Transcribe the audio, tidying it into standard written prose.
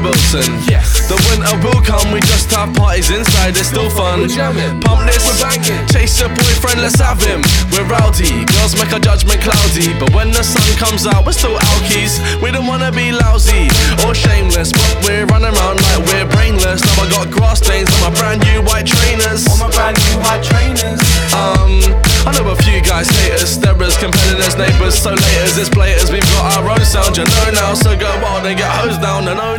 Wilson. Yes. The winter will come, we just have parties inside, it's still fun. We're jamming. Pump this, We're banging. chase your boyfriend, let's have him. We're rowdy, girls make our judgment cloudy, but when the sun comes out, we're still alkies. We don't wanna be lousy or shameless, but we're running around like we're brainless. Now I got grass stains on my brand new white trainers. On my brand new white trainers. I know a few guys hate us, starers, competitors, neighbours, so laters, it's blaters. We've got our own sound, you know now, so go wild and get hosed down and own.